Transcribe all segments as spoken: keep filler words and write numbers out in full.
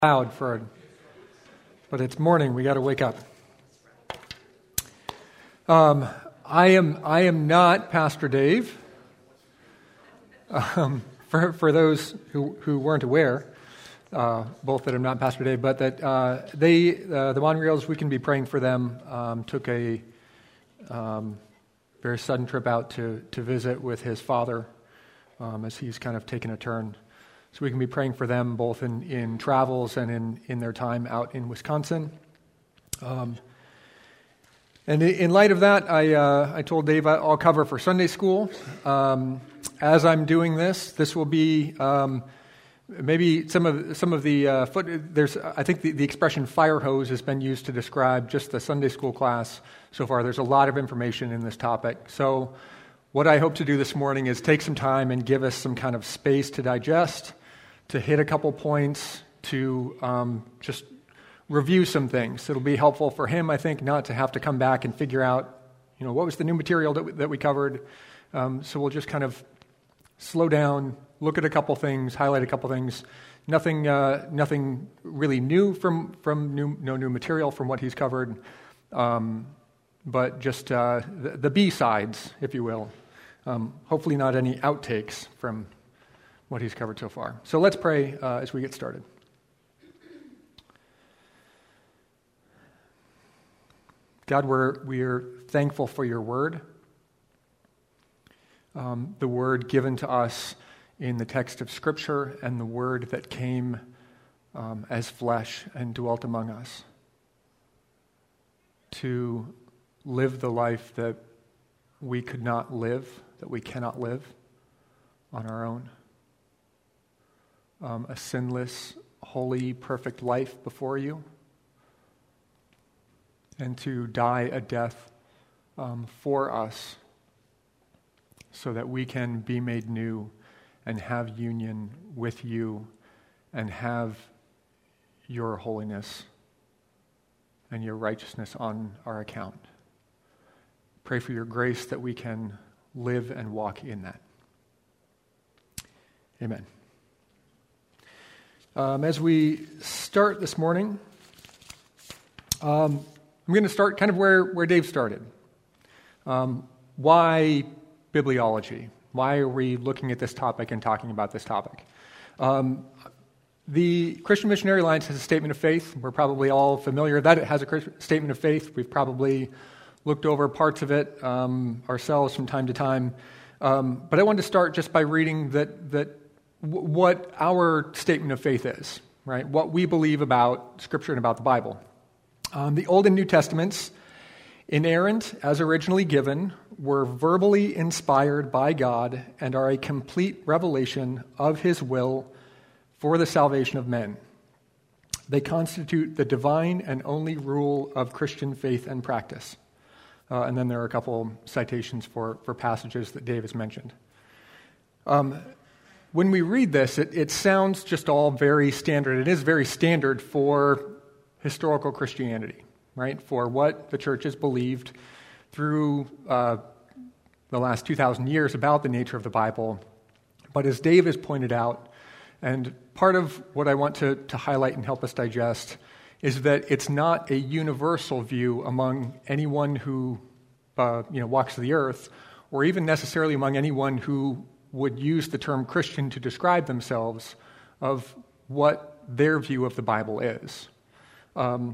Loud for it, but it's morning. We got to wake up. Um, I am I am not Pastor Dave. Um, for for those who, who weren't aware, uh, both that I'm not Pastor Dave, but that uh, they uh, the Monreals, we can be praying for them. Um, took a um, very sudden trip out to to visit with his father, um, as he's kind of taken a turn. So we can be praying for them both in, in travels and in, in their time out in Wisconsin. Um, and in light of that, I uh, I told Dave I'll cover for Sunday school. Um, as I'm doing this, this will be um, maybe some of some of the uh, foot. There's I think the, the expression fire hose has been used to describe just the Sunday school class so far. There's a lot of information in this topic. So what I hope to do this morning is take some time and give us some kind of space to digest, to hit a couple points, to um, just review some things. It'll be helpful for him, I think, not to have to come back and figure out, you know, what was the new material that we, that we covered. Um, so we'll just kind of slow down, look at a couple things, highlight a couple things. Nothing, uh, nothing really new from from new, no new material from what he's covered, um, but just uh, the, the B sides, if you will. Um, hopefully, not any outtakes from what he's covered so far. So let's pray uh, as we get started. God, we're we're thankful for your word, um, the word given to us in the text of Scripture, and the word that came um, as flesh and dwelt among us to live the life that we could not live, that we cannot live on our own. Um, a sinless, holy, perfect life before you, and to die a death um, for us so that we can be made new and have union with you and have your holiness and your righteousness on our account. Pray for your grace that we can live and walk in that. Amen. Um, as we start this morning, um, I'm going to start kind of where, where Dave started. Um, why bibliology? Why are we looking at this topic and talking about this topic? Um, the Christian Missionary Alliance has a statement of faith. We're probably all familiar that it has a Christian statement of faith. We've probably looked over parts of it um, ourselves from time to time. Um, but I wanted to start just by reading that that what our statement of faith is, right? What we believe about Scripture and about the Bible. Um, the Old and New Testaments, inerrant as originally given, were verbally inspired by God and are a complete revelation of His will for the salvation of men. They constitute the divine and only rule of Christian faith and practice. Uh, and then there are a couple citations for, for passages that Dave has mentioned. Um, When we read this, it, it sounds just all very standard. It is very standard for historical Christianity, right? For what the church has believed through uh, the last two thousand years about the nature of the Bible. But as Dave has pointed out, and part of what I want to, to highlight and help us digest is that it's not a universal view among anyone who uh, you know walks the earth, or even necessarily among anyone who would use the term Christian to describe themselves, of what their view of the Bible is. Um,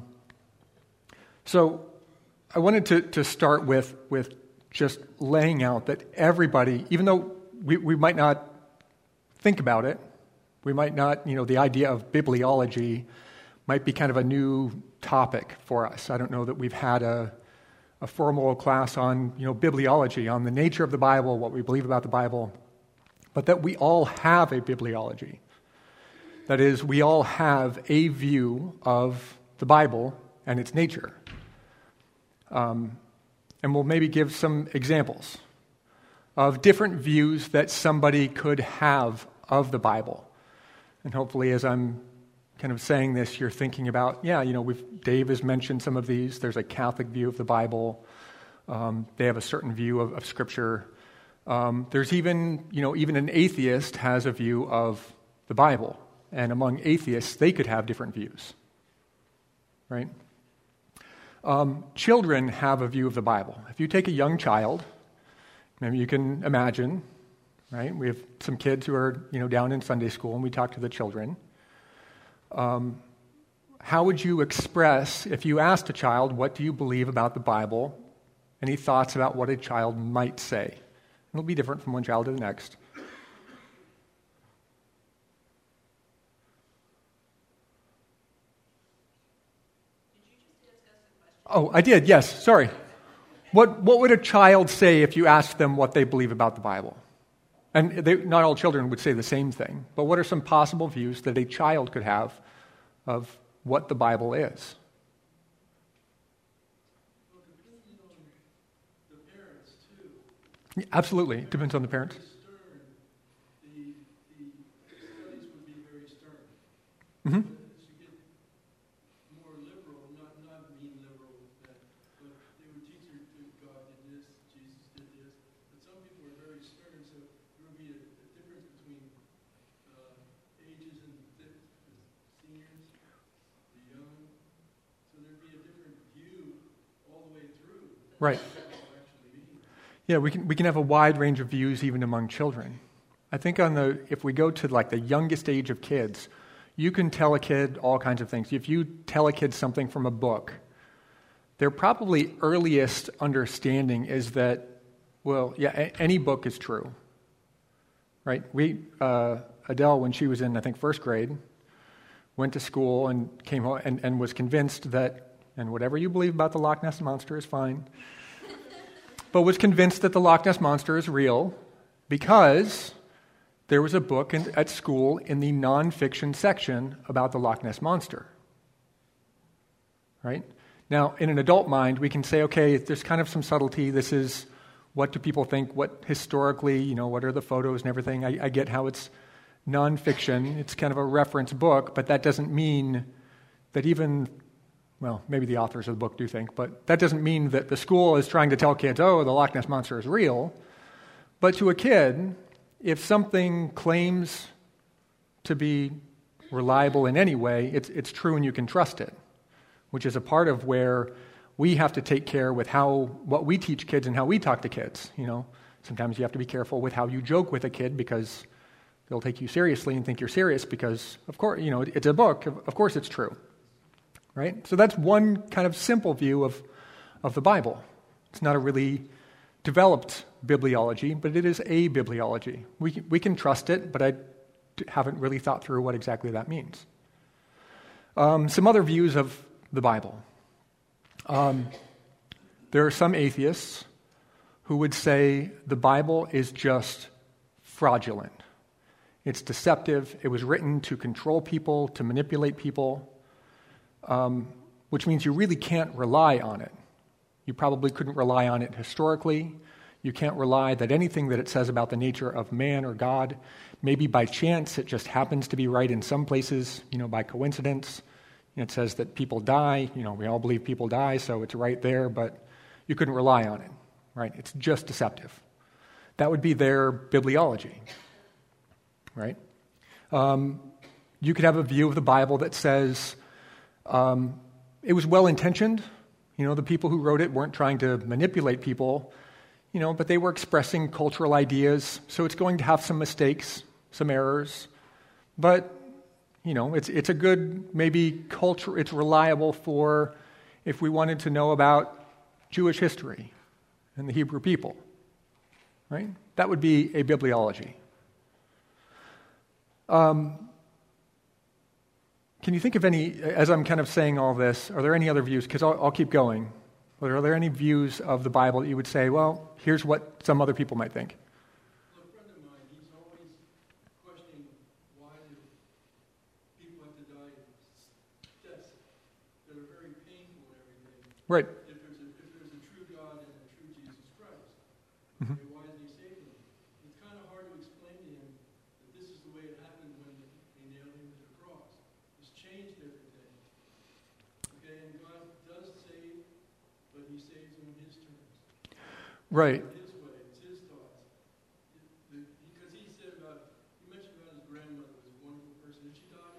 so I wanted to, to start with, with just laying out that everybody, even though we, we might not think about it, we might not, you know, the idea of bibliology might be kind of a new topic for us. I don't know that we've had a, a formal class on, you know, bibliology, on the nature of the Bible, what we believe about the Bible, but that we all have a bibliology. That is, we all have a view of the Bible and its nature. Um, and we'll maybe give some examples of different views that somebody could have of the Bible. And hopefully, as I'm kind of saying this, you're thinking about, yeah, you know, we've, Dave has mentioned some of these. There's a Catholic view of the Bible. Um, they have a certain view of, of Scripture. Um, there's even, you know, even an atheist has a view of the Bible and among atheists, they could have different views, right? Um, children have a view of the Bible. If you take a young child, maybe you can imagine, right? We have some kids who are, you know, down in Sunday school, and we talk to the children. Um, how would you express, if you asked a child, what do you believe about the Bible? Any thoughts about what a child might say? It'll be different from one child to the next. Oh, I did, yes, sorry. What what would a child say if you asked them what they believe about the Bible? And they, not all children would say the same thing, but what are some possible views that a child could have of what the Bible is? Well, depending on the parents, too. Absolutely, it depends on the parents. Stern, the, the studies would be very stern. Mm-hmm. Right. Yeah, we can we can have a wide range of views even among children. I think on the if we go to like the youngest age of kids, you can tell a kid all kinds of things. If you tell a kid something from a book, their probably earliest understanding is that, well, yeah, a- any book is true. Right? We uh, Adele, when she was in I think first grade, went to school and came home and, and was convinced that. And whatever you believe about the Loch Ness Monster is fine. But was convinced that the Loch Ness Monster is real because there was a book in, at school in the nonfiction section about the Loch Ness Monster. Right? Now, in an adult mind, we can say, okay, there's kind of some subtlety. This is what do people think, what historically, you know, what are the photos and everything. I, I get how it's nonfiction. It's kind of a reference book, but that doesn't mean that even... Well, maybe the authors of the book do think, but that doesn't mean that the school is trying to tell kids, oh, the Loch Ness Monster is real. But to a kid, if something claims to be reliable in any way, it's, it's true and you can trust it, which is a part of where we have to take care with how what we teach kids and how we talk to kids. You know, sometimes you have to be careful with how you joke with a kid because they'll take you seriously and think you're serious because, of course, you know, it's a book. Of course it's true. Right? So that's one kind of simple view of, of the Bible. It's not a really developed bibliology, but it is a bibliology. We can, we can trust it, but I haven't really thought through what exactly that means. Um, some other views of the Bible. Um, there are some atheists who would say the Bible is just fraudulent. It's deceptive. It was written to control people, to manipulate people. Um, which means you really can't rely on it. You probably couldn't rely on it historically. You can't rely that anything that it says about the nature of man or God, maybe by chance it just happens to be right in some places, you know, by coincidence. It says that people die. You know, we all believe people die, so it's right there, but you couldn't rely on it, right? It's just deceptive. That would be their bibliology, right? Um, you could have a view of the Bible that says, Um, it was well-intentioned. You know, the people who wrote it weren't trying to manipulate people, you know, but they were expressing cultural ideas, so it's going to have some mistakes, some errors. But, you know, it's it's a good, maybe culture, it's reliable for if we wanted to know about Jewish history and the Hebrew people, right? That would be a bibliology. Um Can you think of any, as I'm kind of saying all this, are there any other views? Because I'll, I'll keep going. But are there any views of the Bible that you would say, well, here's what some other people might think? Well, a friend of mine, he's always questioning why people have to die deaths that are very painful and everything. Right. If there's a, if there's a true God and a true Jesus Christ, Mm-hmm. okay, why isn't he saving them? It's kind of hard to explain to him that this is the way it happened when they nailed him to the cross. It's changed everything. Okay, and God does save, but he saves them in his terms. Right. His way, it's his thoughts. It, the, because he said about, he mentioned about his grandmother was a wonderful person. Did she die?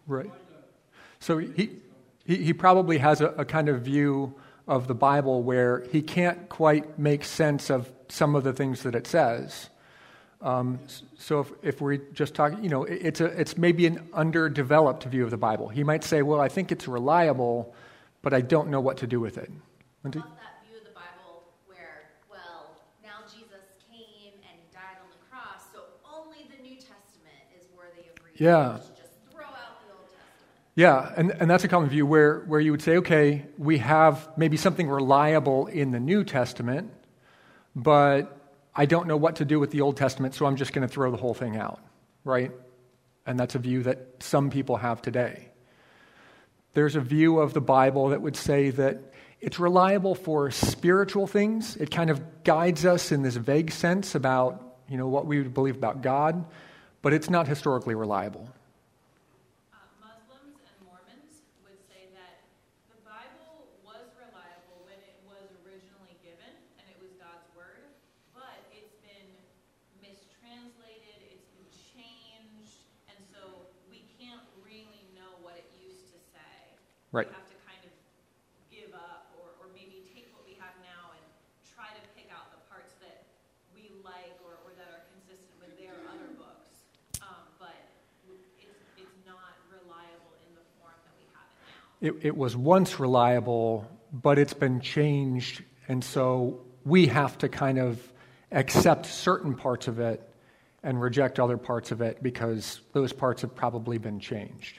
Right. So he, he, he probably has a, a kind of view of the Bible where he can't quite make sense of some of the things that it says. Um, so if, if we're just talking, you know, it, it's a it's maybe an underdeveloped view of the Bible. He might say, well, I think it's reliable, but I don't know what to do with it. About that view of the Bible where, well, now Jesus came and he died on the cross, so only the New Testament is worthy of reading. Yeah. Just throw out the Old Testament. Yeah, and, and that's a common view where, where you would say, okay, we have maybe something reliable in the New Testament, but I don't know what to do with the Old Testament, so I'm just going to throw the whole thing out, right? And that's a view that some people have today. There's a view of the Bible that would say that it's reliable for spiritual things. It kind of guides us in this vague sense about, you know, what we would believe about God, but it's not historically reliable. Uh, Muslims and Mormons would say that the Bible was reliable when it was originally given, and it was God's word, but it's been mistranslated, it's been changed, and so we can't really know what it used to say. Right. We have to kind of give up, or, or maybe take what we have now and try to pick out the parts that we like or, or that are consistent with their other books. Um, but it's, it's not reliable in the form that we have it now. It, it was once reliable, but it's been changed, and so we have to kind of accept certain parts of it and reject other parts of it because those parts have probably been changed.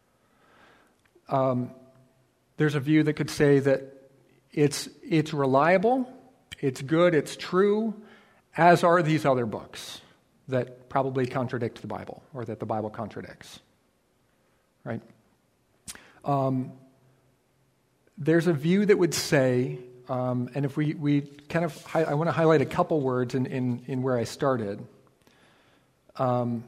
Um, there's a view that could say that it's it's reliable, it's good, it's true, as are these other books that probably contradict the Bible or that the Bible contradicts. Right? Um, there's a view that would say, um, and if we, we kind of, hi- I want to highlight a couple words in, in, in where I started. Um,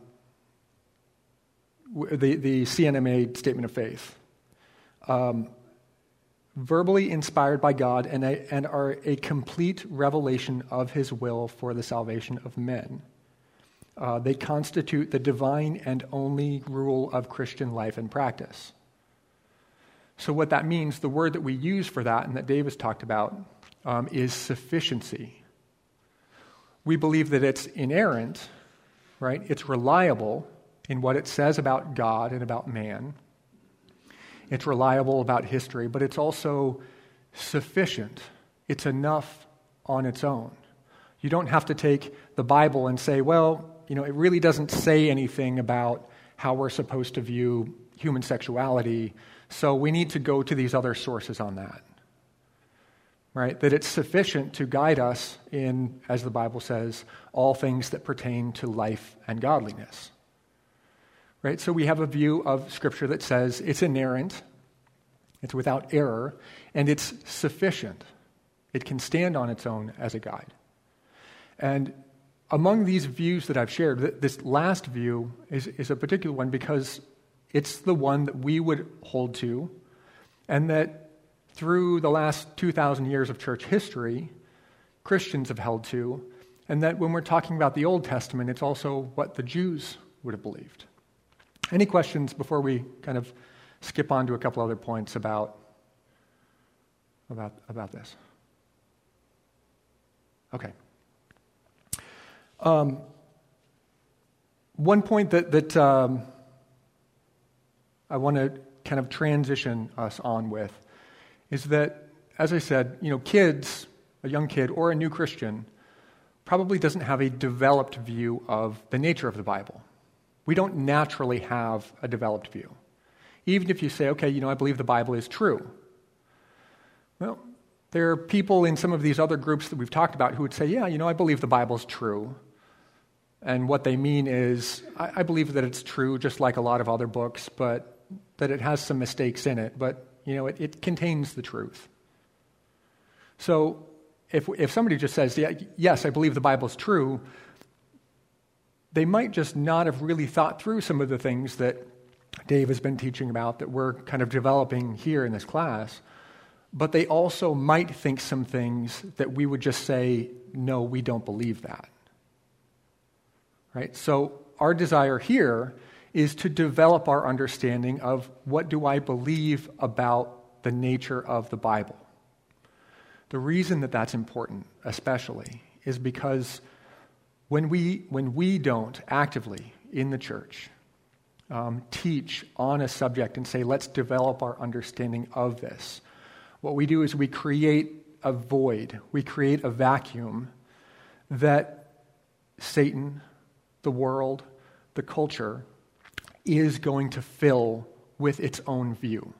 the, the C N M A Statement of Faith. Um, verbally inspired by God and, a, and are a complete revelation of his will for the salvation of men. Uh, they constitute the divine and only rule of Christian life and practice. So what that means, the word that we use for that and that Dave has talked about, um, is sufficiency. We believe that it's inerrant, right? It's reliable in what it says about God and about man. It's reliable about history, but it's also sufficient. It's enough on its own. You don't have to take the Bible and say, well, you know, it really doesn't say anything about how we're supposed to view human sexuality, so we need to go to these other sources on that. Right? That it's sufficient to guide us in, as the Bible says, all things that pertain to life and godliness. Right? So we have a view of Scripture that says it's inerrant, it's without error, and it's sufficient. It can stand on its own as a guide. And among these views that I've shared, this last view is, is a particular one because it's the one that we would hold to, and that through the last two thousand years of church history, Christians have held to, and that when we're talking about the Old Testament, it's also what the Jews would have believed. Any questions before we kind of skip on to a couple other points about, about, about this? Okay. Um, one point that, that um, I want to kind of transition us on with is that, as I said, you know, kids, a young kid or a new Christian, probably doesn't have a developed view of the nature of the Bible. We don't naturally have a developed view. Even if you say, okay, you know, I believe the Bible is true. Well, there are people in some of these other groups that we've talked about who would say, yeah, you know, I believe the Bible's true. And what they mean is, I, I believe that it's true just like a lot of other books, but that it has some mistakes in it, but, you know, it, it contains the truth. So if if somebody just says, yeah, yes, I believe the Bible's true, they might just not have really thought through some of the things that Dave has been teaching about that we're kind of developing here in this class, but they also might think some things that we would just say, no, we don't believe that. Right? So our desire here is to develop our understanding of what do I believe about the nature of the Bible. The reason that that's important, especially, is because when we, when we don't actively in the church um, teach on a subject and say, let's develop our understanding of this, what we do is we create a void, we create a vacuum that Satan, the world, the culture, is going to fill with its own view.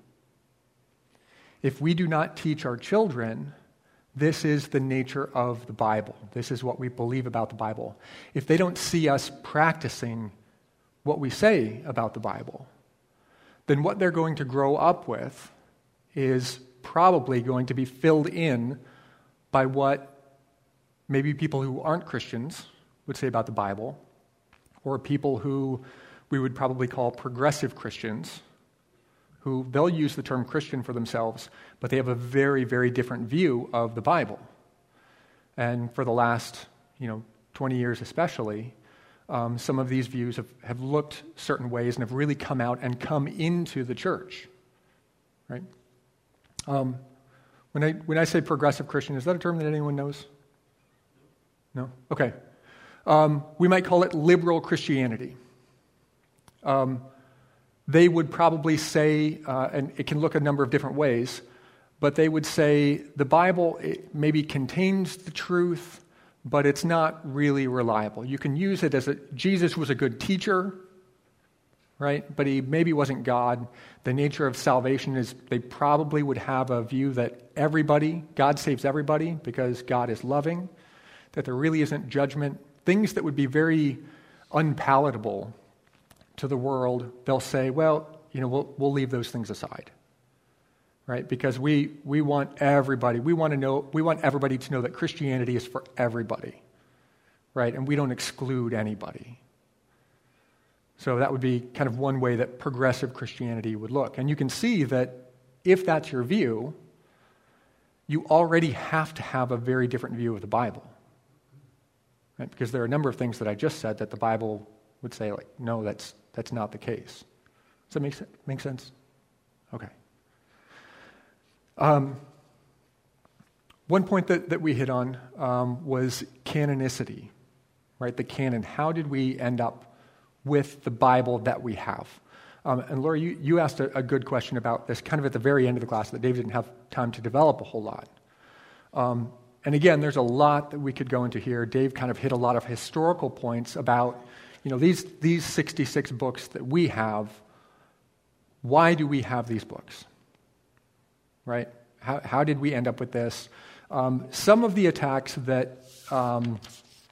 If we do not teach our children, this is the nature of the Bible. This is what we believe about the Bible. If they don't see us practicing what we say about the Bible, then what they're going to grow up with is probably going to be filled in by what maybe people who aren't Christians would say about the Bible, or people who we would probably call progressive Christians, who they'll use the term Christian for themselves, but they have a very, very different view of the Bible. And for the last, you know, twenty years especially, um, some of these views have, have looked certain ways and have really come out and come into the church, right? Um, when I when I say progressive Christian, is that a term that anyone knows? No? Okay. Um, we might call it liberal Christianity. Um, they would probably say, uh, and it can look a number of different ways, but they would say the Bible it maybe contains the truth, but it's not really reliable. You can use it as a, Jesus was a good teacher, right? But he maybe wasn't God. The nature of salvation is they probably would have a view that everybody, God saves everybody because God is loving, that there really isn't judgment. Things that would be very unpalatable to the world, they'll say, well, you know, we'll, we'll leave those things aside, right? Because we we want everybody, we want to know, we want everybody to know that Christianity is for everybody, right? And we don't exclude anybody. So that would be kind of one way that progressive Christianity would look. And you can see that if that's your view, you already have to have a very different view of the Bible, right? Because there are a number of things that I just said that the Bible would say, like, no, that's that's not the case. Does that make sense? Make sense? Okay. Um, one point that, that we hit on um, was canonicity, right? The canon. How did we end up with the Bible that we have? Um, and Laura, you, you asked a, a good question about this kind of at the very end of the class that Dave didn't have time to develop a whole lot. Um, and again, there's a lot that we could go into here. Dave kind of hit a lot of historical points about, you know, these these sixty-six books that we have. Why do we have these books? Right? How how did we end up with this? Um, some of the attacks that um,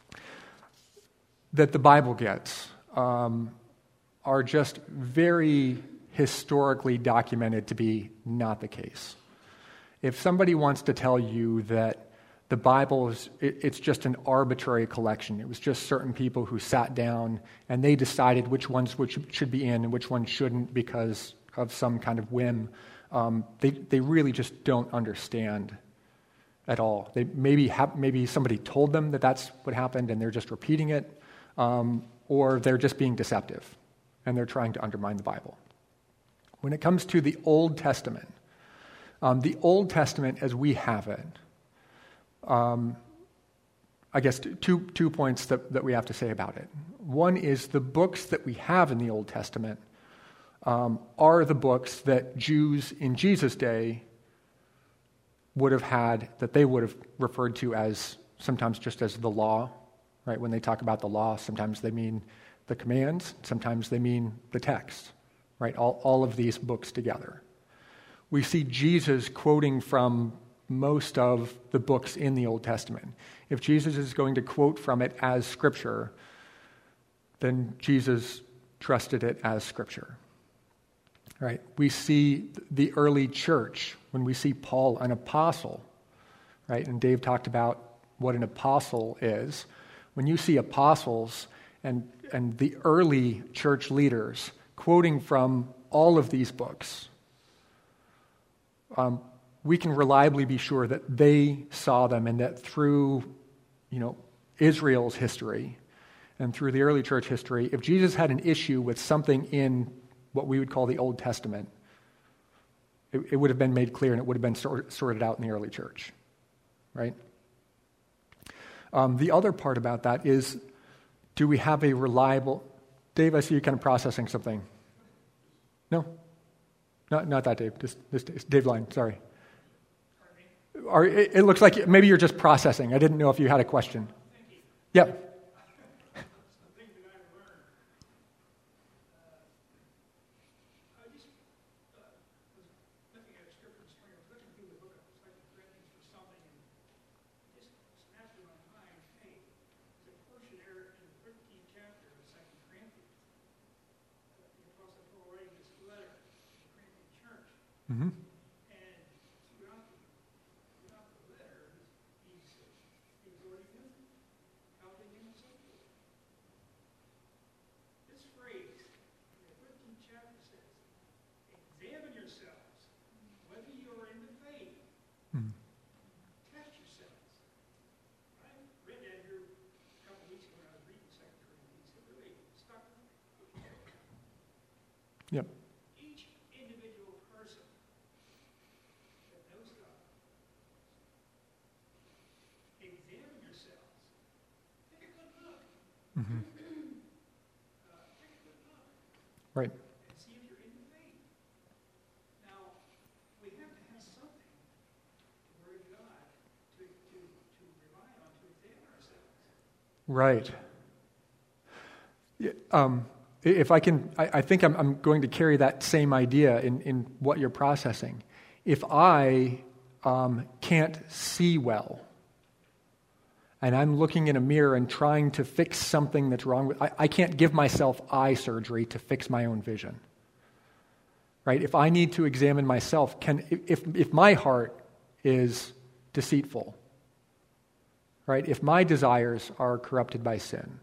that the Bible gets um, are just very historically documented to be not the case. If somebody wants to tell you that the Bible is, it, it's just an arbitrary collection. It was just certain people who sat down and they decided which ones which should be in and which ones shouldn't because of some kind of whim. Um, they they really just don't understand at all. They maybe have, maybe somebody told them that that's what happened and they're just repeating it, um, or they're just being deceptive and they're trying to undermine the Bible. When it comes to the Old Testament, um, the Old Testament as we have it, Um, I guess two two points that, that we have to say about it. One is the books that we have in the Old Testament um, are the books that Jews in Jesus' day would have had, that they would have referred to as sometimes just as the law, right? When they talk about the law, sometimes they mean the commands, sometimes they mean the text, right? All, all of these books together. We see Jesus quoting from most of the books in the Old Testament. If Jesus is going to quote from it as Scripture, then Jesus trusted it as Scripture. Right? We see the early church, when we see Paul, an apostle, right? And Dave talked about what an apostle is. When you see apostles and, and the early church leaders quoting from all of these books, um, we can reliably be sure that they saw them and that through, you know, Israel's history and through the early church history, if Jesus had an issue with something in what we would call the Old Testament, it, it would have been made clear and it would have been sort, sorted out in the early church, right? Um, the other part about that is, do we have a reliable... Dave, I see you kind of processing something. No? Not not that Dave, just this Dave Line, sorry. Are, it, it looks like maybe you're just processing. I didn't know if you had a question. Yeah. Mm-hmm. And throughout the, throughout the letter, he's, he's exhorting them, helping him, and so forth. This phrase in the fifteenth chapter says, examine yourselves, whether you are in the faith. Mm-hmm. Test yourselves. I read that here a couple weeks ago when I was reading Second Corinthians. It really stuck with me. Yep. Mm-hmm. Uh, take a good look. Right. And see if you're in the faith. Now, we have to have something, the Word of God, to, to, to rely on to examine ourselves. Right. Yeah, um, if I can, I, I think I'm, I'm going to carry that same idea in, in what you're processing. If I um, can't see well, and I'm looking in a mirror and trying to fix something that's wrong with, I, I can't give myself eye surgery to fix my own vision. Right? If I need to examine myself, can if if my heart is deceitful, right? If my desires are corrupted by sin,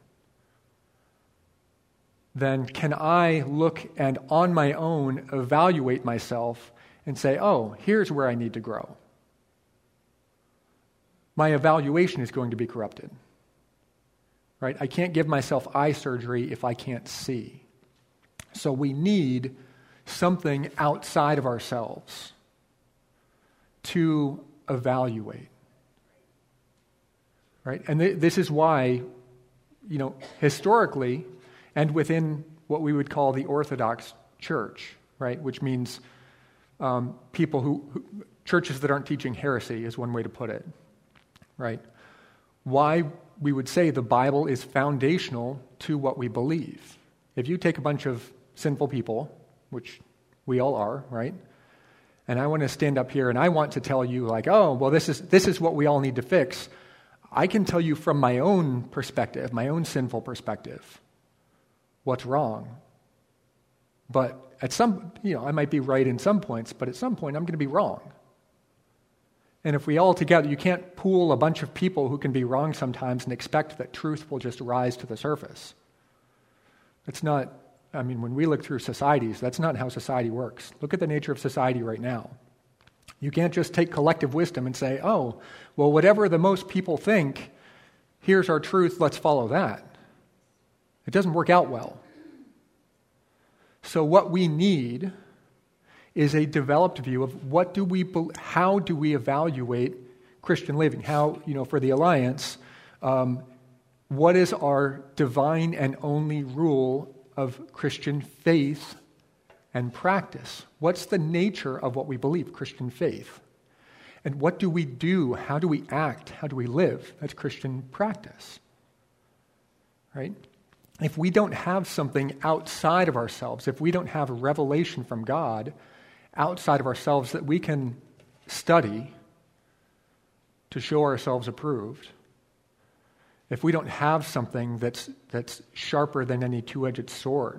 then can I look and on my own evaluate myself and say, oh, here's where I need to grow? My evaluation is going to be corrupted. Right? I can't give myself eye surgery if I can't see. So we need something outside of ourselves to evaluate. Right? And th- this is why, you know, historically and within what we would call the Orthodox Church, right, which means um, people who, who, churches that aren't teaching heresy is one way to put it. Right? Why we would say the Bible is foundational to what we believe. If you take a bunch of sinful people, which we all are, right? And I want to stand up here and I want to tell you like, oh, well, this is this is what we all need to fix. I can tell you from my own perspective, my own sinful perspective, what's wrong. But at some, you know, I might be right in some points, but at some point I'm going to be wrong. And if we all together, you can't pool a bunch of people who can be wrong sometimes and expect that truth will just rise to the surface. It's not, I mean, when we look through societies, that's not how society works. Look at the nature of society right now. You can't just take collective wisdom and say, oh, well, whatever the most people think, here's our truth, let's follow that. It doesn't work out well. So what we need is a developed view of what do we, how do we evaluate Christian living? How, you know, for the Alliance, um, what is our divine and only rule of Christian faith and practice? What's the nature of what we believe, Christian faith? And what do we do? How do we act? How do we live? That's Christian practice, right? If we don't have something outside of ourselves, if we don't have a revelation from God outside of ourselves that we can study to show ourselves approved, if we don't have something that's that's sharper than any two-edged sword,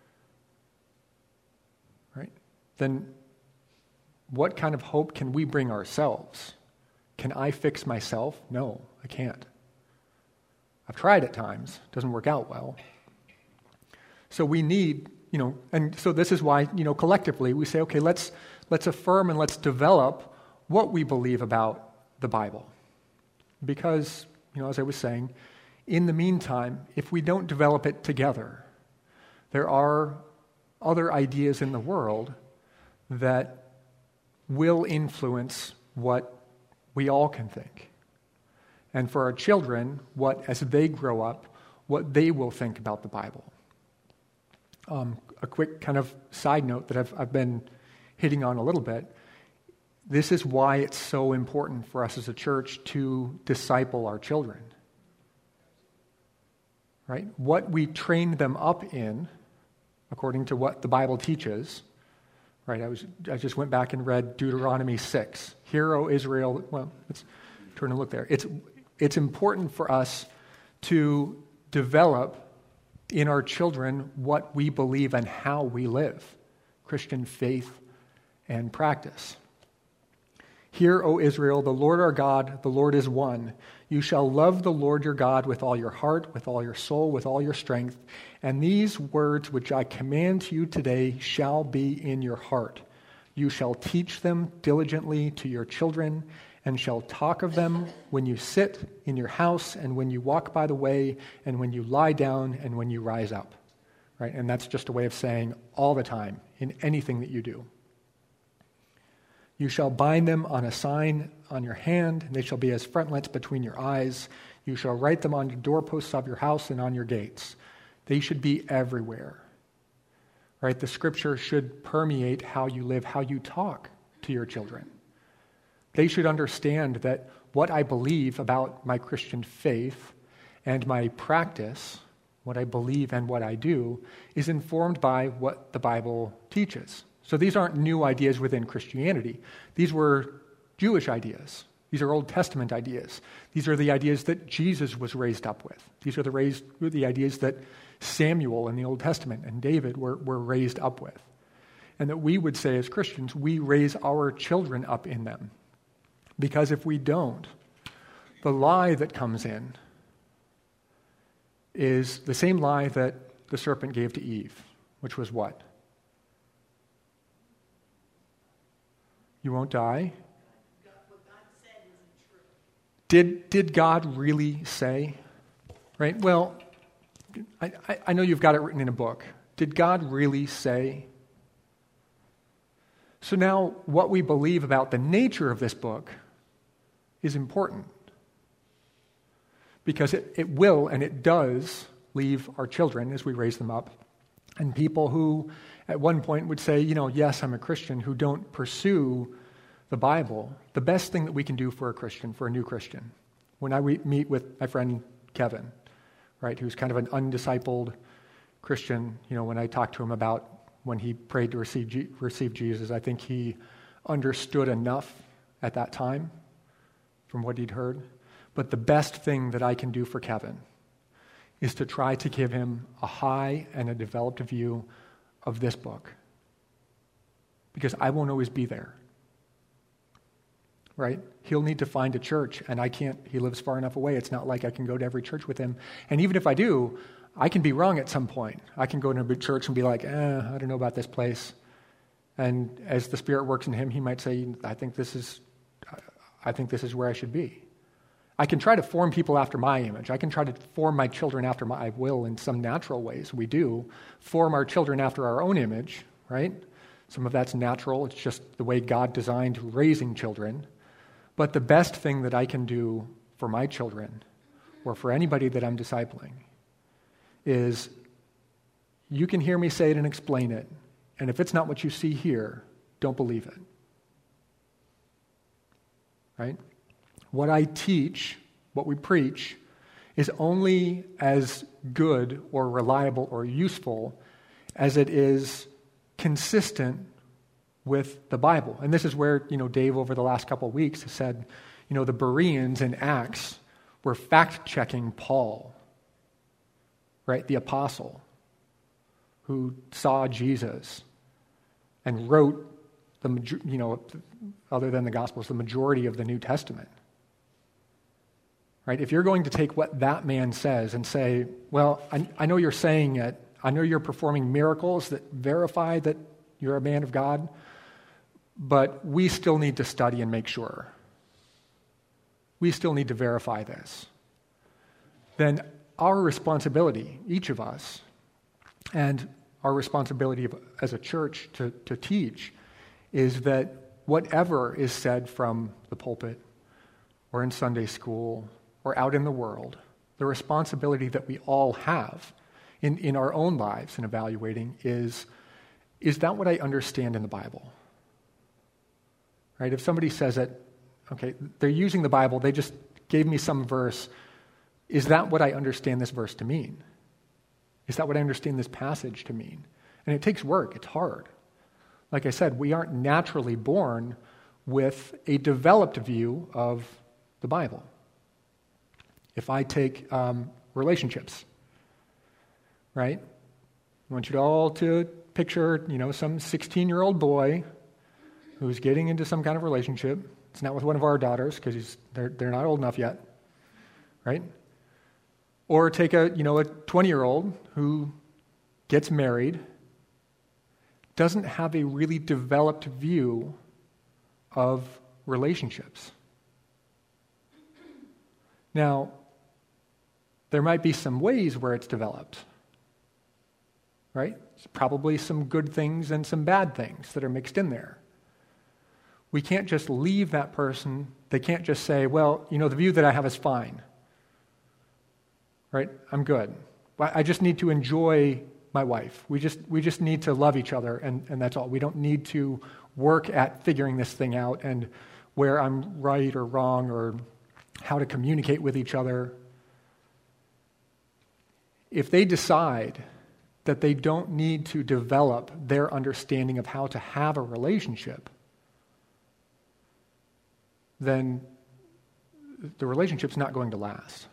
right, then what kind of hope can we bring ourselves? Can I fix myself? No, I can't. I've tried at times. It doesn't work out well. So we need, you know, and so this is why, you know, collectively we say, okay, let's let's affirm and let's develop what we believe about the Bible. Because, you know, as I was saying, in the meantime, if we don't develop it together, there are other ideas in the world that will influence what we all can think. And for our children, what, as they grow up, what they will think about the Bible. Um, a quick kind of side note that I've, I've been hitting on a little bit. This is why it's so important for us as a church to disciple our children. Right? What we train them up in, according to what the Bible teaches, right? I was I just went back and read Deuteronomy six. Hear, O Israel. Well, let's turn and look there. It's it's important for us to develop in our children what we believe and how we live, Christian faith and practice. Hear, O Israel, the Lord our God, the Lord is one. You shall love the Lord your God with all your heart, with all your soul, with all your strength. And these words which I command to you today shall be in your heart. You shall teach them diligently to your children, and shall talk of them when you sit in your house, and when you walk by the way, and when you lie down, and when you rise up. Right? And that's just a way of saying all the time, in anything that you do. You shall bind them on a sign on your hand, and they shall be as frontlets between your eyes. You shall write them on the doorposts of your house and on your gates. They should be everywhere. Right? The scripture should permeate how you live, how you talk to your children. They should understand that what I believe about my Christian faith and my practice, what I believe and what I do, is informed by what the Bible teaches. So these aren't new ideas within Christianity. These were Jewish ideas. These are Old Testament ideas. These are the ideas that Jesus was raised up with. These are the, raised, the ideas that Samuel in the Old Testament and David were, were raised up with. And that we would say as Christians, we raise our children up in them. Because if we don't, the lie that comes in is the same lie that the serpent gave to Eve, which was what? You won't die. Did, did God really say? Right? Well, I, I know you've got it written in a book. Did God really say? So now what we believe about the nature of this book is important. Because it, it will and it does leave our children as we raise them up. And people who at one point would say, you know, yes, I'm a Christian, who don't pursue the Bible, the best thing that we can do for a Christian, for a new Christian, when I meet with my friend Kevin, right, who's kind of an undiscipled Christian, you know, when I talk to him about when he prayed to receive, G- receive Jesus, I think he understood enough at that time from what he'd heard. But the best thing that I can do for Kevin is to try to give him a high and a developed view of this book. Because I won't always be there. Right? He'll need to find a church, and I can't, he lives far enough away. It's not like I can go to every church with him. And even if I do, I can be wrong at some point. I can go to a big church and be like, eh, I don't know about this place. And as the Spirit works in him, he might say, I think this is, I think this is where I should be. I can try to form people after my image. I can try to form my children after my will in some natural ways. We do form our children after our own image, right? Some of that's natural. It's just the way God designed raising children. But the best thing that I can do for my children or for anybody that I'm discipling is you can hear me say it and explain it. And if it's not what you see here, don't believe it. Right? What I teach, what we preach, is only as good or reliable or useful as it is consistent with the Bible. And this is where, you know, Dave over the last couple of weeks has said, you know, the Bereans in Acts were fact-checking Paul, right, the apostle, who saw Jesus and wrote the, you know, other than the Gospels, the majority of the New Testament. Right? If you're going to take what that man says and say, well, I, I know you're saying it, I know you're performing miracles that verify that you're a man of God, but we still need to study and make sure. We still need to verify this. then our responsibility, each of us, and our responsibility of, as a church to, to teach, is that whatever is said from the pulpit or in Sunday school or out in the world, the responsibility that we all have in, in our own lives in evaluating is, is that what I understand in the Bible? Right? If somebody says it, okay, they're using the Bible, they just gave me some verse. Is that what I understand this verse to mean? Is that what I understand this passage to mean? And it takes work. It's hard. Like I said, we aren't naturally born with a developed view of the Bible. If I take um, relationships, right? I want you all to picture, you know, some sixteen-year-old boy who's getting into some kind of relationship. It's not with one of our daughters because they're they're not old enough yet, right? Or take a you know a twenty-year-old who gets married, doesn't have a really developed view of relationships. Now, there might be some ways where it's developed, right? There's probably some good things and some bad things that are mixed in there. We can't just leave that person. They can't just say, well, you know, the view that I have is fine, right? I'm good. I just need to enjoy my wife. We just we just need to love each other, and, and that's all. We don't need to work at figuring this thing out and where I'm right or wrong or how to communicate with each other. If they decide that they don't need to develop their understanding of how to have a relationship, then the relationship's not going to last.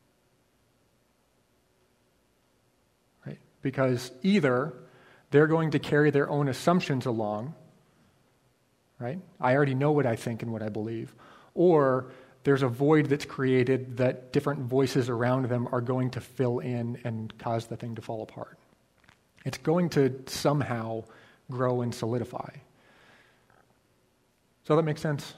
Right? Because either they're going to carry their own assumptions along, right? I already know what I think and what I believe. Or there's a void that's created that different voices around them are going to fill in and cause the thing to fall apart. It's going to somehow grow and solidify. So that makes sense?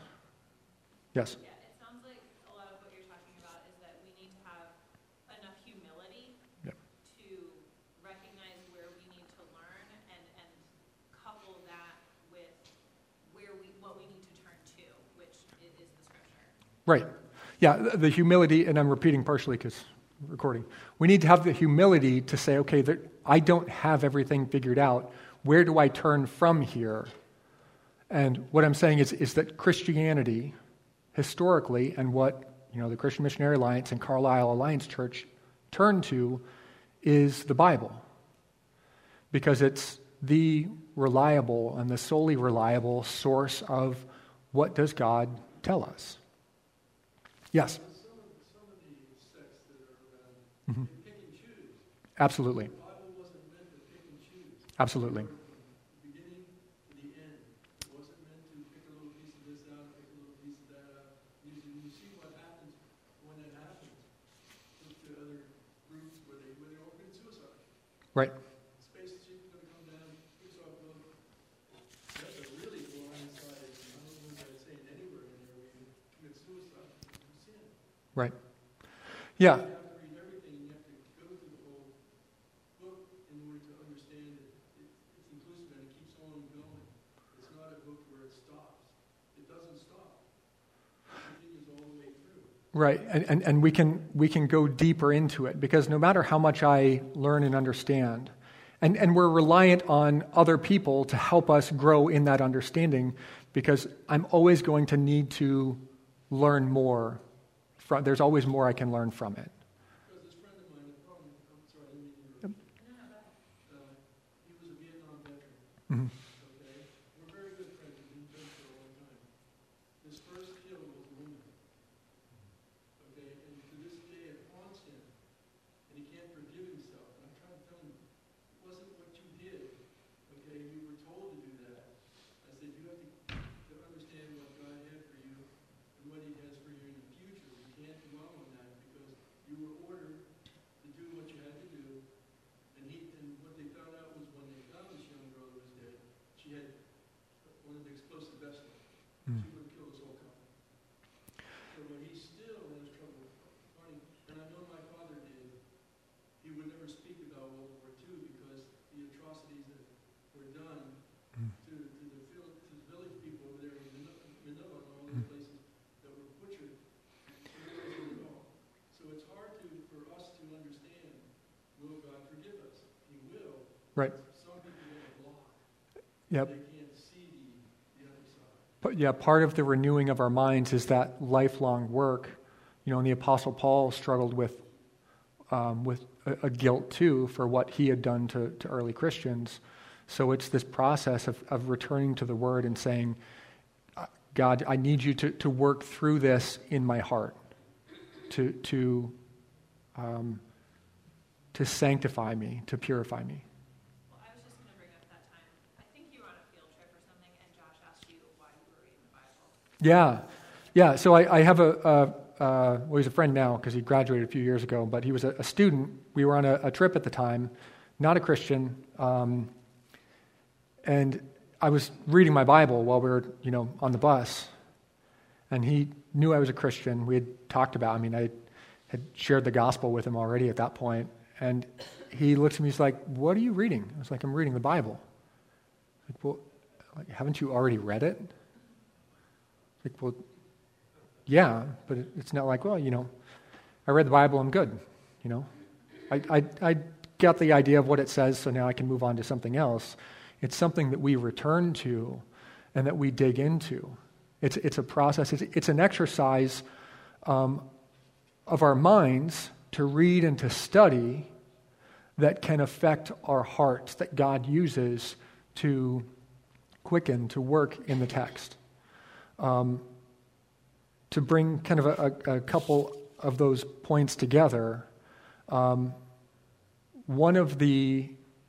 Yes? Yeah, it sounds like a lot of what you're talking about is that we need to have enough humility Yep. to recognize where we need to learn and, and couple that with where we what we need to turn to, which is, is the scripture. Right. Yeah, the, the humility, and I'm repeating partially because recording. We need to have the humility to say, okay, there, I don't have everything figured out. Where do I turn from here? And what I'm saying is, is that Christianity, historically, and what you know the Christian Missionary Alliance and Carlisle Alliance Church turn to is the Bible. Because it's the reliable and the solely reliable source of what does God tell us. Yes? Some of, some of the sects that are around, Mm-hmm. they pick and choose. Absolutely. The Bible wasn't meant to pick and choose. Absolutely. From the beginning to the end. It wasn't meant to pick a little piece of this out, pick a little piece of that out. You, you see what happens when that happens. Look to other groups where they, where they all commit suicide. Right. Spaceship is going to come down, picks off boat. That's a really blind side. I don't know if I'd say it anywhere in there where you commit suicide because of sin. Right. Yeah. You have to read everything, and you have to go through the whole book in order to understand it. it. It's inclusive, and it keeps on going. It's not a book where it stops. It doesn't stop. It continues all the way through. Right, and, and, and we can we can go deeper into it because no matter how much I learn and understand, and, and we're reliant on other people to help us grow in that understanding because I'm always going to need to learn more. From, there's always more I can learn from it. Because this friend of mine, the problem, I'm sorry, I didn't mean to interrupt. Uh, he was a Vietnam veteran. Mhm. Okay? We're very good friends. We've been friends for a long time. His first kill was a woman. Okay? And to this day it haunts him. And he can't forgive himself. And I'm trying to tell him, it wasn't what you did. Okay? You were told to do that. I said, you have to, to understand what God had for you and what he has for you in the future. You can't dwell on that because you were ordered to do what you had to do. And he and what they found out was when they found this young girl who was dead, she had one of the explosive vessels. Mm. She would have killed us all couple. So but he still has trouble finding, and I know my father Right. Some people get a block. Yep. They can't see the, the other side. But yeah, part of the renewing of our minds is that lifelong work. You know, and the Apostle Paul struggled with um, with a, a guilt too for what he had done to, to early Christians. So it's this process of, of returning to the Word and saying, God, I need you to, to work through this in my heart, to to um, to sanctify me, to purify me. Well, I was just going to bring up that time. I think you were on a field trip or something, and Josh asked you why you were reading the Bible. Yeah, yeah. So I, I have a, a uh, well, he's a friend now because he graduated a few years ago, but he was a, a student. We were on a, a trip at the time, not a Christian, um, and I was reading my Bible while we were, you know, on the bus, and he knew I was a Christian. We had talked about, I mean, I had shared the gospel with him already at that point, and he looks at me, he's like, what are you reading? I was like, I'm reading the Bible. Like, well, like, haven't you already read it? Like, well, yeah, but it, it's not like, well, you know, I read the Bible, I'm good, you know. I, I, I got the idea of what it says, so now I can move on to something else. It's something that we return to and that we dig into. It's it's a process. It's, it's an exercise um, of our minds to read and to study that can affect our hearts, that God uses to quicken, to work in the text. Um, to bring kind of a, a, a couple of those points together, um, one of the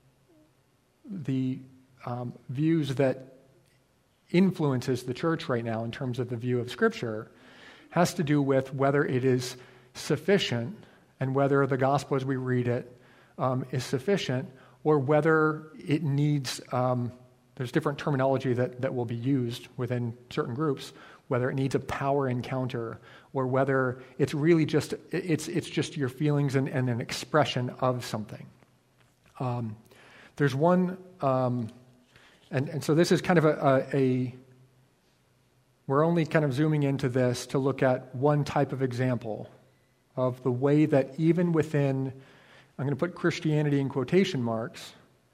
the um, views that influences the church right now in terms of the view of Scripture has to do with whether it is sufficient and whether the gospel as we read it um, is sufficient, or whether it needs, um, there's different terminology that, that will be used within certain groups, whether it needs a power encounter, or whether it's really just, it's it's just your feelings and, and an expression of something. Um, there's one, um, and, and so this is kind of a, a, a, we're only kind of zooming into this to look at one type of example of the way that even within, I'm going to put Christianity in quotation marks,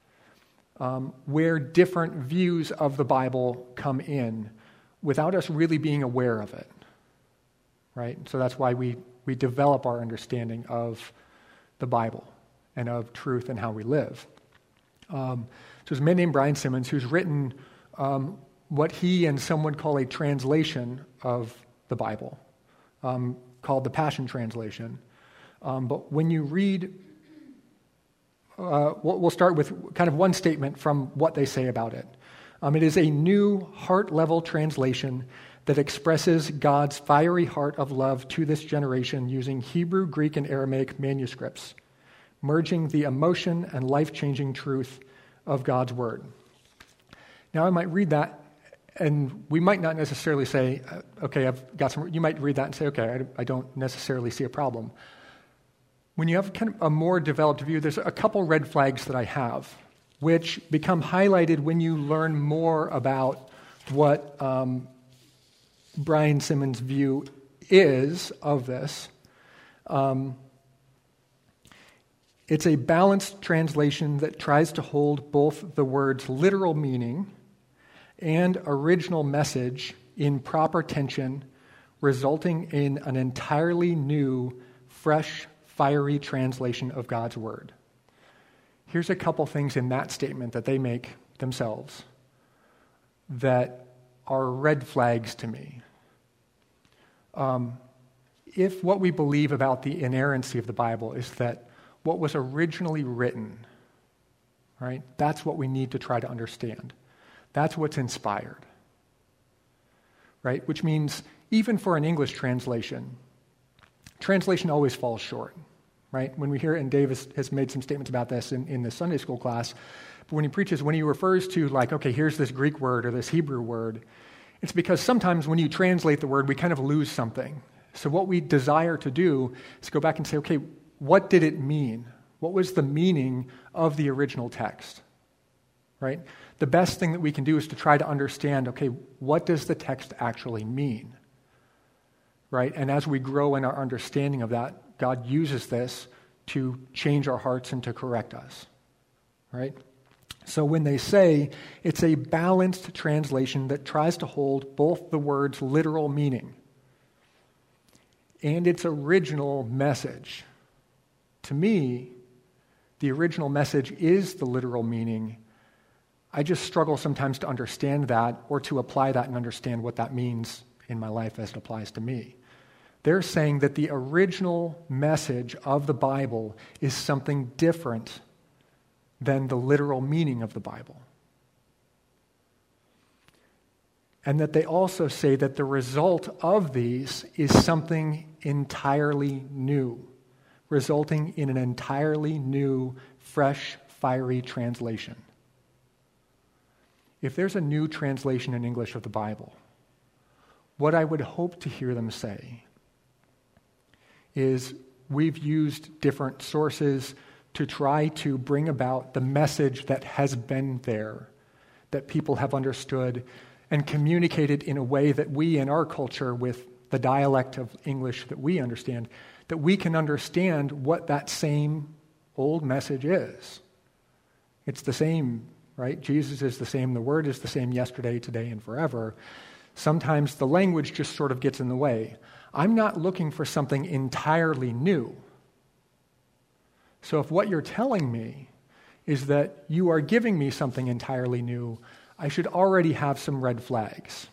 um, where different views of the Bible come in without us really being aware of it, right? So that's why we, we develop our understanding of the Bible and of truth and how we live. Um, so there's a man named Brian Simmons who's written um, what he and some would call a translation of the Bible, um, called the Passion Translation. Um, but when you read, uh, we'll start with kind of one statement from what they say about it. Um, it is a new heart-level translation that expresses God's fiery heart of love to this generation using Hebrew, Greek, and Aramaic manuscripts, merging the emotion and life-changing truth of God's Word. Now, I might read that, and we might not necessarily say, okay, I've got some, you might read that and say, okay, I, I don't necessarily see a problem. When you have kind of a more developed view, there's a couple red flags that I have, which become highlighted when you learn more about what um, Brian Simmons' view is of this. Um, it's a balanced translation that tries to hold both the word's literal meaning and original message in proper tension, resulting in an entirely new, fresh, fiery translation of God's Word. Here's a couple things in that statement that they make themselves that are red flags to me. Um, if what we believe about the inerrancy of the Bible is that what was originally written, right, that's what we need to try to understand. That's what's inspired, right? Which means even for an English translation, translation always falls short, right? When we hear, and Dave has, has made some statements about this in, in the Sunday school class, but when he preaches, when he refers to like, okay, here's this Greek word or this Hebrew word, it's because sometimes when you translate the word, we kind of lose something. So what we desire to do is go back and say, okay, what did it mean? What was the meaning of the original text, right? The best thing that we can do is to try to understand, okay, what does the text actually mean, right? And as we grow in our understanding of that, God uses this to change our hearts and to correct us, right? So when they say it's a balanced translation that tries to hold both the word's literal meaning and its original message, to me, the original message is the literal meaning. I just struggle sometimes to understand that or to apply that and understand what that means in my life as it applies to me. They're saying that the original message of the Bible is something different than the literal meaning of the Bible. And that they also say that the result of these is something entirely new, resulting in an entirely new, fresh, fiery translation. If there's a new translation in English of the Bible, what I would hope to hear them say is we've used different sources to try to bring about the message that has been there, that people have understood, and communicated in a way that we in our culture, with the dialect of English that we understand, that we can understand what that same old message is. It's the same, right? Jesus is the same. The Word is the same yesterday, today, and forever. Sometimes the language just sort of gets in the way. I'm not looking for something entirely new. So if what you're telling me is that you are giving me something entirely new, I should already have some red flags.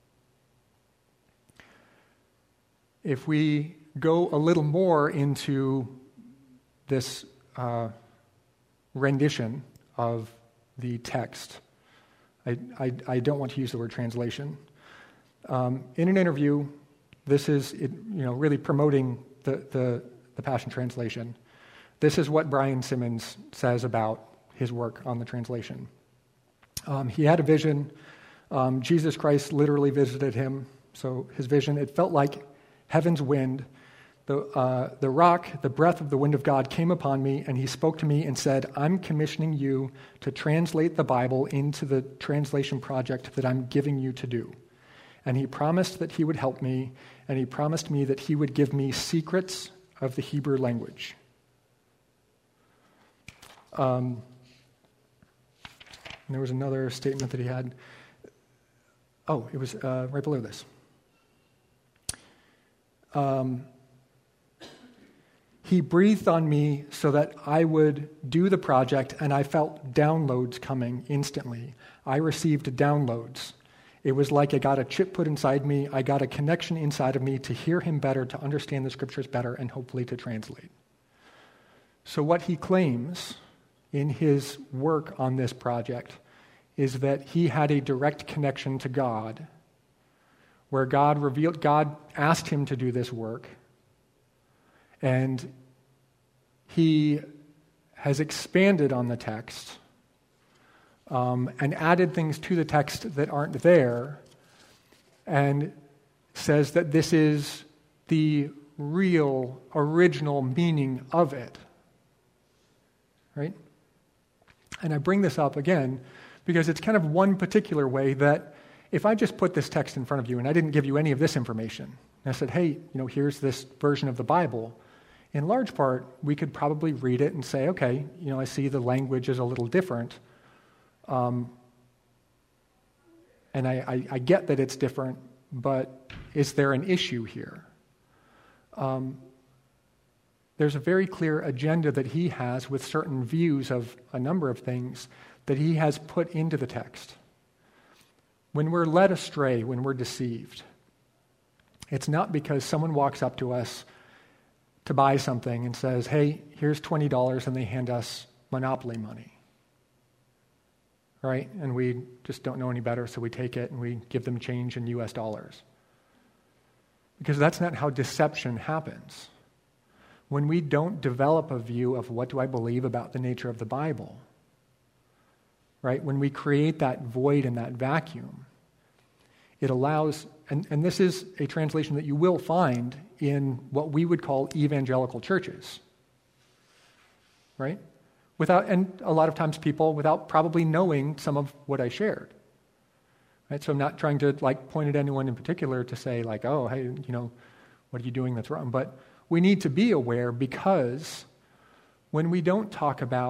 If we go a little more into this uh, rendition of the text, I, I, I don't want to use the word translation. Um, in an interview, this is it, you know really promoting the, the, the Passion Translation. This is what Brian Simmons says about his work on the translation. Um, he had a vision. Um, Jesus Christ literally visited him. So his vision, it felt like heaven's wind. The, uh, the rock, the breath of the wind of God came upon me, and he spoke to me and said, I'm commissioning you to translate the Bible into the translation project that I'm giving you to do. And he promised that he would help me, and he promised me that he would give me secrets of the Hebrew language. Um, there was another statement that he had. Oh, it was uh, right below this. Um, he breathed on me so that I would do the project, and I felt downloads coming instantly. I received downloads. It was like I got a chip put inside me. I got a connection inside of me to hear him better, to understand the scriptures better, and hopefully to translate. So what he claims in his work on this project is that he had a direct connection to God, where God revealed, God asked him to do this work, and he has expanded on the text um, and added things to the text that aren't there, and says that this is the real, original meaning of it. Right? And I bring this up again because it's kind of one particular way that if I just put this text in front of you and I didn't give you any of this information, and I said, hey, you know, here's this version of the Bible, in large part, we could probably read it and say, okay, you know, I see the language is a little different. Um, and I, I, I get that it's different, but is there an issue here? Um, there's a very clear agenda that he has with certain views of a number of things that he has put into the text. When we're led astray, when we're deceived, it's not because someone walks up to us to buy something and says, hey, here's twenty dollars, and they hand us Monopoly money. Right? And we just don't know any better, so we take it and we give them change in U S dollars. Because that's not how deception happens. When we don't develop a view of what do I believe about the nature of the Bible, right? When we create that void and that vacuum, it allows, and, and this is a translation that you will find in what we would call evangelical churches, right? Without, and a lot of times people, without probably knowing some of what I shared, right? So I'm not trying to like point at anyone in particular to say like, oh, hey, you know, what are you doing that's wrong? But we need to be aware, because when we don't talk about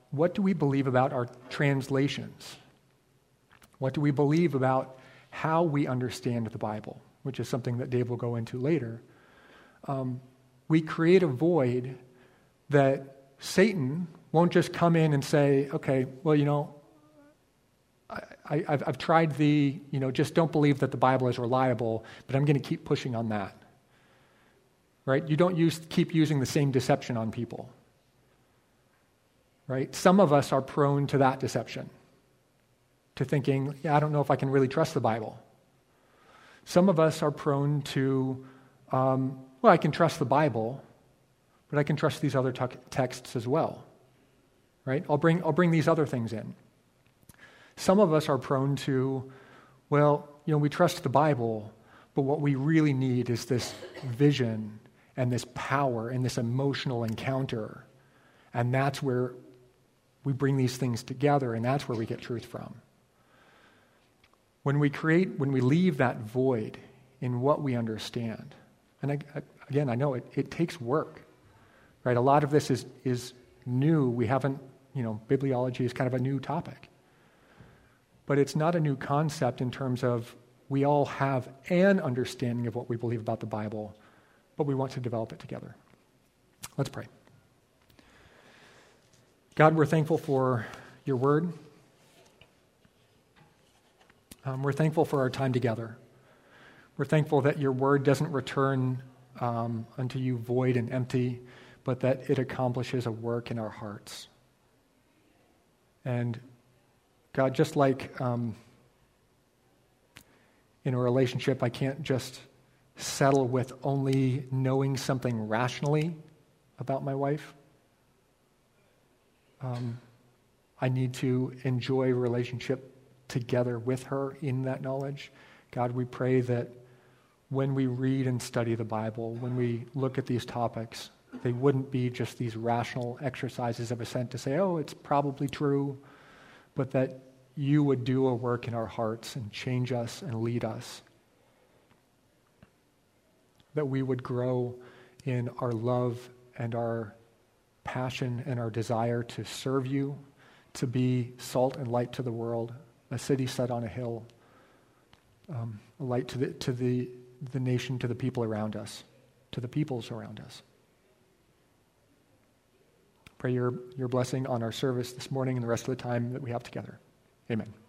what do we believe about our translations? What do we believe about how we understand the Bible, which is something that Dave will go into later. Um, we create a void that Satan won't just come in and say, okay, well, you know, I, I, I've, I've tried the, you know, just don't believe that the Bible is reliable, but I'm going to keep pushing on that. Right? You don't use, keep using the same deception on people. Right? Some of us are prone to that deception, to thinking, yeah, I don't know if I can really trust the Bible. Some of us are prone to, um, well, I can trust the Bible, but I can trust these other te- texts as well. Right? I'll bring, I'll bring these other things in. Some of us are prone to, well, you know, we trust the Bible, but what we really need is this vision and this power and this emotional encounter. And that's where we bring these things together, and that's where we get truth from. When we create, when we leave that void in what we understand, and I, I, again, I know it, it takes work, right? A lot of this is, is new. We haven't, you know, bibliology is kind of a new topic. But it's not a new concept in terms of we all have an understanding of what we believe about the Bible, but we want to develop it together. Let's pray. God, we're thankful for your word. Um, we're thankful for our time together. We're thankful that your word doesn't return um, unto you void and empty, but that it accomplishes a work in our hearts. And God, just like um, in a relationship, I can't just settle with only knowing something rationally about my wife. Um, I need to enjoy a relationship together with her in that knowledge. God, we pray that when we read and study the Bible, when we look at these topics, they wouldn't be just these rational exercises of assent to say, oh, it's probably true, but that you would do a work in our hearts and change us and lead us. That we would grow in our love and our passion and our desire to serve you, to be salt and light to the world, a city set on a hill, um, a light to the to the, the nation, to the people around us, to the peoples around us. Pray your, your blessing on our service this morning and the rest of the time that we have together. Amen.